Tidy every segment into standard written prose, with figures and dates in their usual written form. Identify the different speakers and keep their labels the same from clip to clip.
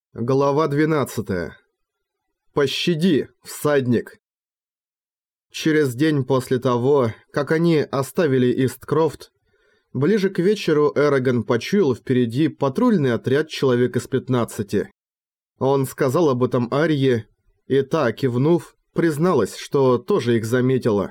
Speaker 1: Глава 12. Пощади, всадник. Через день после того, как они оставили Исткрофт, ближе к вечеру Эрагон почуял впереди патрульный отряд человек из 15. Он сказал об этом Арье, и та, кивнув, призналась, что тоже их заметила.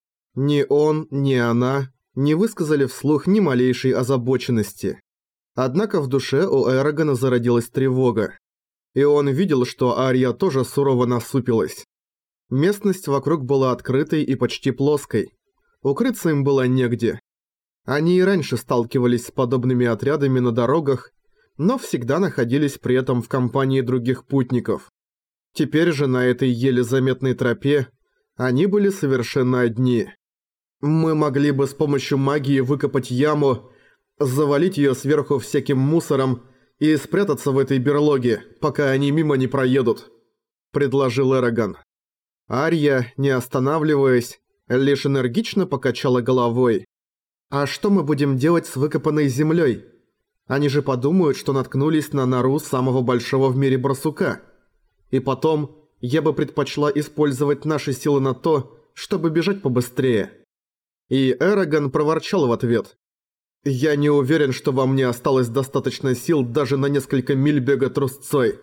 Speaker 1: Ни он, ни она не высказали вслух ни малейшей озабоченности. Однако в душе у Эрагона зародилась тревога. И он видел, что Арья тоже сурово насупилась. Местность вокруг была открытой и почти плоской. Укрыться им было негде. Они и раньше сталкивались с подобными отрядами на дорогах, но всегда находились при этом в компании других путников. Теперь же на этой еле заметной тропе они были совершенно одни. Мы могли бы с помощью магии выкопать яму, завалить ее сверху всяким мусором и спрятаться в этой берлоге, пока они мимо не проедут», — предложил Эрагон. Арья, не останавливаясь, лишь энергично покачала головой. «А что мы будем делать с выкопанной землей? Они же подумают, что наткнулись на нору самого большого в мире барсука. И потом, я бы предпочла использовать наши силы на то, чтобы бежать побыстрее». И Эрагон проворчал в ответ. «Я не уверен, что во мне осталось достаточно сил даже на несколько миль бега трусцой».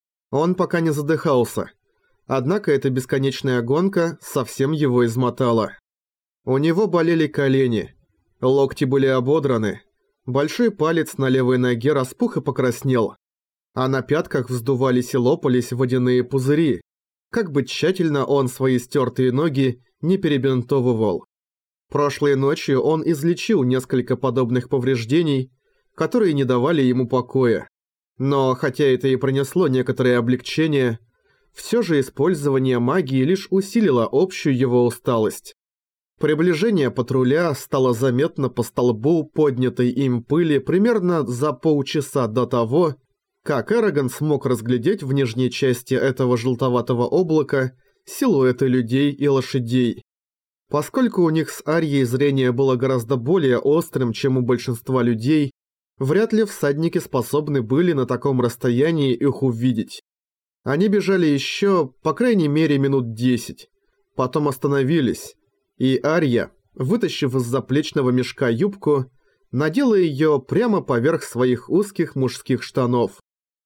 Speaker 1: Он пока не задыхался. Однако эта бесконечная гонка совсем его измотала. У него болели колени, локти были ободраны, большой палец на левой ноге распух и покраснел, а на пятках вздувались и лопались водяные пузыри, как бы тщательно он свои стертые ноги не перебинтовывал. Прошлой ночью он излечил несколько подобных повреждений, которые не давали ему покоя. Но хотя это и принесло некоторое облегчение, все же использование магии лишь усилило общую его усталость. Приближение патруля стало заметно по столбу поднятой им пыли примерно за полчаса до того, как Эрагон смог разглядеть в нижней части этого желтоватого облака силуэты людей и лошадей. Поскольку у них с Арьей зрение было гораздо более острым, чем у большинства людей, вряд ли всадники способны были на таком расстоянии их увидеть. Они бежали еще, по крайней мере, минут 10. Потом остановились, и Арья, вытащив из заплечного мешка юбку, надела ее прямо поверх своих узких мужских штанов.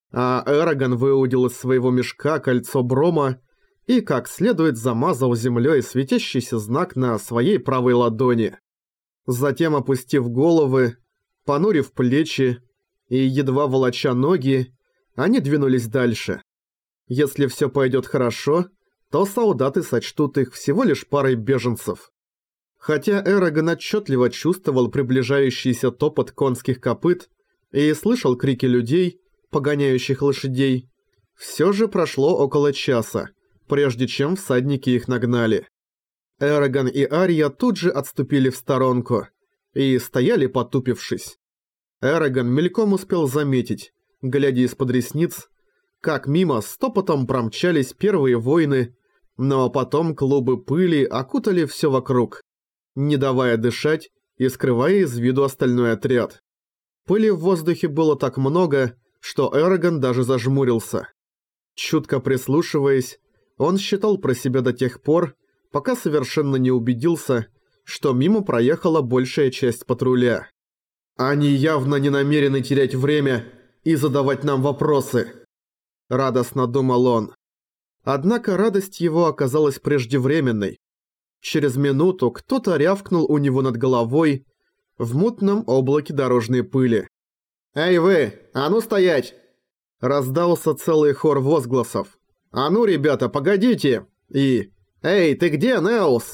Speaker 1: А Эрагон выудил из своего мешка кольцо Брома и как следует замазал землей светящийся знак на своей правой ладони. Затем, опустив головы, понурив плечи и едва волоча ноги, они двинулись дальше. Если все пойдет хорошо, то солдаты сочтут их всего лишь парой беженцев. Хотя Эрагон отчетливо чувствовал приближающийся топот конских копыт и слышал крики людей, погоняющих лошадей, все же прошло около часа, прежде чем всадники их нагнали. Эрагон и Арья тут же отступили в сторонку и стояли потупившись. Эрагон мельком успел заметить, глядя из-под ресниц, как мимо стопотом промчались первые воины, но потом клубы пыли окутали все вокруг, не давая дышать и скрывая из виду остальной отряд. Пыли в воздухе было так много, что Эрагон даже зажмурился. Чутко прислушиваясь, он считал про себя до тех пор, пока совершенно не убедился, что мимо проехала большая часть патруля. «Они явно не намерены терять время и задавать нам вопросы», — радостно думал он. Однако радость его оказалась преждевременной. Через минуту кто-то рявкнул у него над головой в мутном облаке дорожной пыли. «Эй вы, а ну стоять!» Раздался целый хор возгласов. «А ну, ребята, погодите!» И «Эй, ты где, Неус?»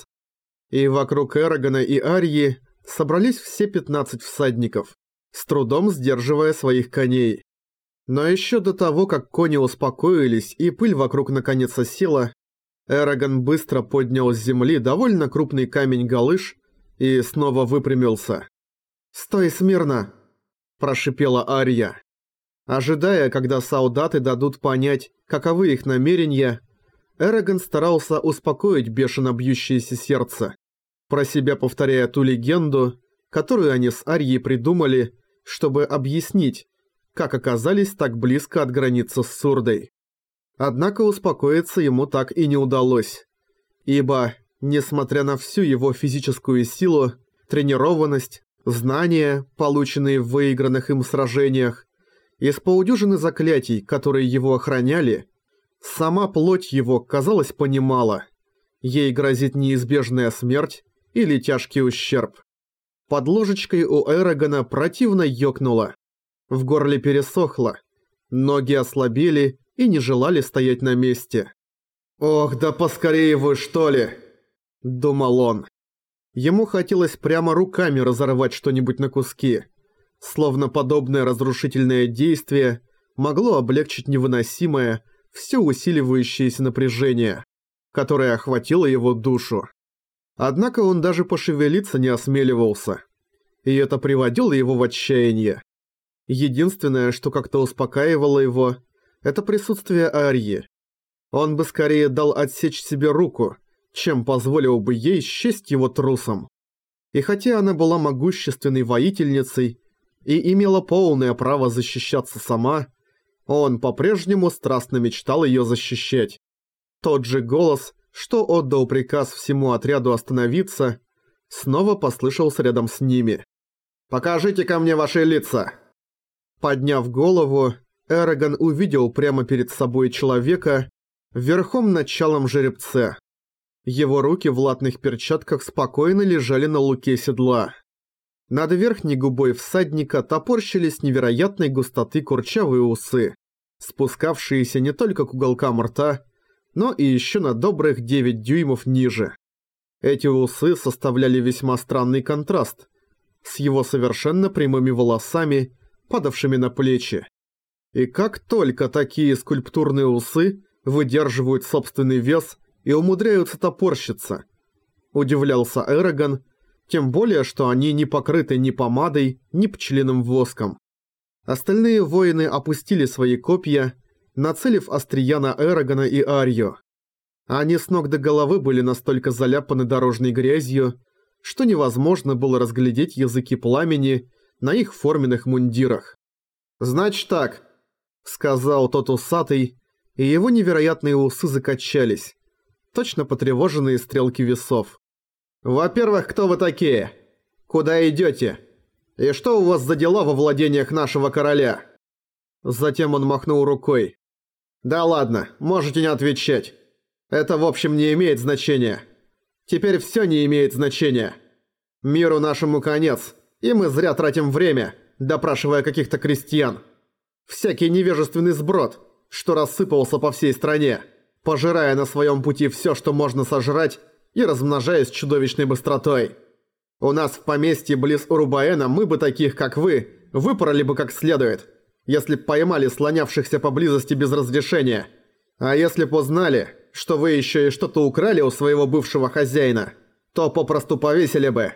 Speaker 1: И вокруг Эрагона и Арьи собрались все 15 всадников, с трудом сдерживая своих коней. Но еще до того, как кони успокоились и пыль вокруг наконец осела, Эрагон быстро поднял с земли довольно крупный камень-галыш и снова выпрямился. «Стой смирно!» – прошипела Арья. Ожидая, когда солдаты дадут понять, каковы их намерения, Эрагон старался успокоить бешено бьющееся сердце, про себя повторяя ту легенду, которую они с Арьей придумали, чтобы объяснить, как оказались так близко от границы с Сурдой. Однако успокоиться ему так и не удалось, ибо, несмотря на всю его физическую силу, тренированность, знания, полученные в выигранных им сражениях, из полудюжины заклятий, которые его охраняли, сама плоть его, казалось, понимала. Ей грозит неизбежная смерть или тяжкий ущерб. Под ложечкой у Эрагона противно ёкнуло. В горле пересохло. Ноги ослабели и не желали стоять на месте. «Ох, да поскорее вы, что ли!» – думал он. Ему хотелось прямо руками разорвать что-нибудь на куски. Словно подобное разрушительное действие могло облегчить невыносимое, все усиливающееся напряжение, которое охватило его душу. Однако он даже пошевелиться не осмеливался, и это приводило его в отчаяние. Единственное, что как-то успокаивало его, это присутствие Арьи. Он бы скорее дал отсечь себе руку, чем позволил бы ей счесть его трусом. И хотя она была могущественной воительницей и имела полное право защищаться сама, он по-прежнему страстно мечтал ее защищать. Тот же голос, что отдал приказ всему отряду остановиться, снова послышался рядом с ними. «Покажите ко мне ваши лица!» Подняв голову, Эрагон увидел прямо перед собой человека верхом на чалом жеребце. Его руки в латных перчатках спокойно лежали на луке седла. Над верхней губой всадника топорщились невероятной густоты курчавые усы, спускавшиеся не только к уголкам рта, но и еще на добрых 9 дюймов ниже. Эти усы составляли весьма странный контраст с его совершенно прямыми волосами, падавшими на плечи. И как только такие скульптурные усы выдерживают собственный вес и умудряются топорщиться, удивлялся Эрагон, тем более, что они не покрыты ни помадой, ни пчелиным воском. Остальные воины опустили свои копья, нацелив острия на Эрагона и Арью. Они с ног до головы были настолько заляпаны дорожной грязью, что невозможно было разглядеть языки пламени на их форменных мундирах. «Значит так», — сказал тот усатый, и его невероятные усы закачались, точно потревоженные стрелки весов. «Во-первых, кто вы такие? Куда идете? И что у вас за дела во владениях нашего короля?» Затем он махнул рукой. «Да ладно, можете не отвечать. Это в общем не имеет значения. Теперь все не имеет значения. Миру нашему конец, и мы зря тратим время, допрашивая каких-то крестьян. Всякий невежественный сброд, что рассыпался по всей стране, пожирая на своем пути все, что можно сожрать, и размножаясь чудовищной быстротой. У нас в поместье близ Урубаэна мы бы таких, как вы, выпороли бы как следует, если б поймали слонявшихся поблизости без разрешения. А если б узнали, что вы еще и что-то украли у своего бывшего хозяина, то попросту повесили бы.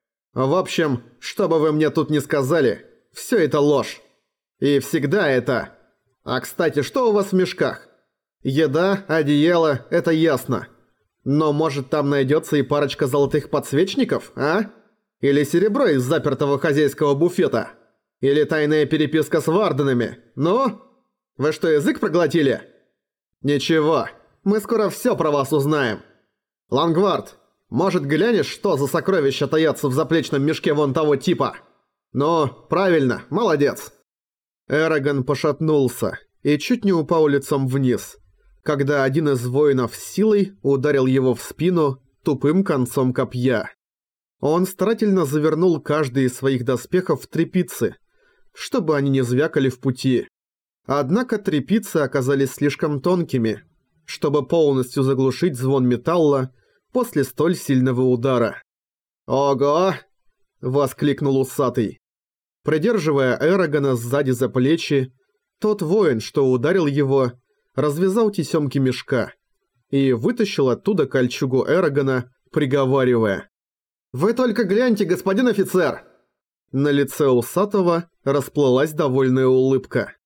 Speaker 1: В общем, что бы вы мне тут ни сказали, все это ложь. И всегда это... А кстати, что у вас в мешках? Еда, одеяло, это ясно. Но может там найдется и парочка золотых подсвечников, а? Или серебро из запертого хозяйского буфета? Или тайная переписка с варденами? Ну? Вы что, язык проглотили? Ничего, мы скоро все про вас узнаем. Лангвард, может глянешь, что за сокровища таятся в заплечном мешке вон того типа? Ну, правильно, молодец. Эрагон пошатнулся и чуть не упал лицом вниз, когда один из воинов силой ударил его в спину тупым концом копья. Он старательно завернул каждый из своих доспехов в тряпицы, чтобы они не звякали в пути. Однако тряпицы оказались слишком тонкими, чтобы полностью заглушить звон металла после столь сильного удара. «Ого!» – воскликнул усатый. Придерживая Эрагона сзади за плечи, тот воин, что ударил его, развязал тесёмки мешка и вытащил оттуда кольчугу Эрагона, приговаривая: «Вы только гляньте, господин офицер!» На лице усатого расплылась довольная улыбка.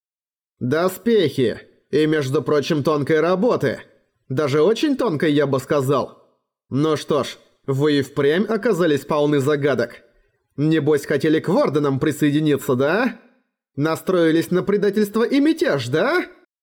Speaker 1: «Доспехи! И, между прочим, тонкой работы! Даже очень тонкой, я бы сказал! Ну что ж, вы и впрямь оказались полны загадок! Небось, хотели к варденам присоединиться, да?» Настроились на предательство и мятеж, да?»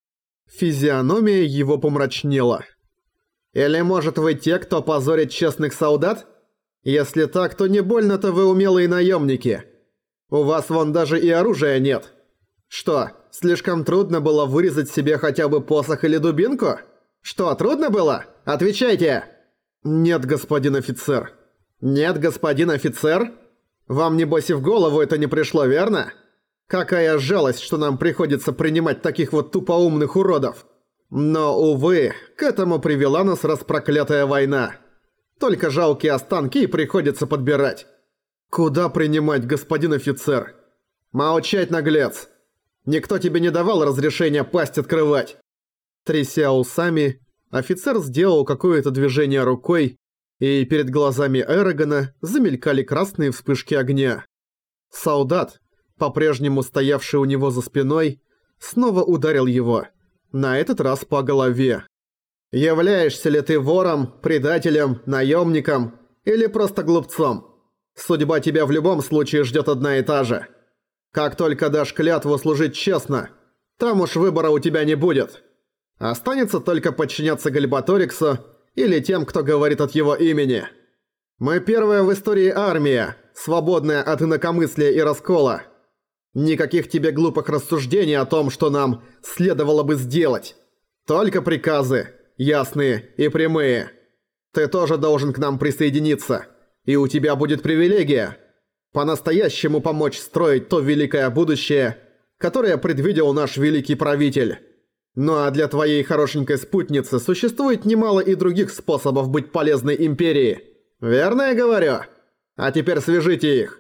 Speaker 1: Физиономия его помрачнела. «Или, может, вы те, кто позорит честных солдат? Если так, то не больно-то вы умелые наемники. У вас вон даже и оружия нет. Что, слишком трудно было вырезать себе хотя бы посох или дубинку? Что, трудно было? Отвечайте!» «Нет, господин офицер». «Нет, господин офицер? Вам, небось, и в голову это не пришло, верно? Какая жалость, что нам приходится принимать таких вот тупоумных уродов. Но, увы, к этому привела нас распроклятая война. Только жалкие останки и приходится подбирать». «Куда принимать, господин офицер?» «Молчать, наглец! Никто тебе не давал разрешения пасть открывать!» Тряся усами, офицер сделал какое-то движение рукой, и перед глазами Эрагона замелькали красные вспышки огня. Солдат, по-прежнему стоявший у него за спиной, снова ударил его, на этот раз по голове. «Являешься ли ты вором, предателем, наемником или просто глупцом? Судьба тебя в любом случае ждет одна и та же. Как только дашь клятву служить честно, там уж выбора у тебя не будет. Останется только подчиняться Гальбаториксу или тем, кто говорит от его имени. Мы первая в истории армия, свободная от инакомыслия и раскола. Никаких тебе глупых рассуждений о том, что нам следовало бы сделать. Только приказы, ясные и прямые. Ты тоже должен к нам присоединиться, и у тебя будет привилегия по-настоящему помочь строить то великое будущее, которое предвидел наш великий правитель. Ну а для твоей хорошенькой спутницы существует немало и других способов быть полезной империи. Верно я говорю? А теперь свяжите их».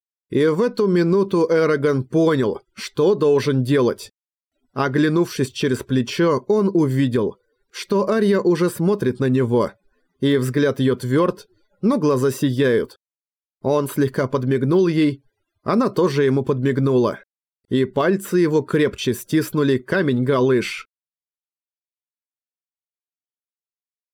Speaker 1: И в эту минуту Эрагон понял, что должен делать. Оглянувшись через плечо, он увидел, что Ария уже смотрит на него, и взгляд её твёрд, но глаза сияют. Он слегка подмигнул ей, она тоже ему подмигнула, и пальцы его крепче стиснули камень-галыш.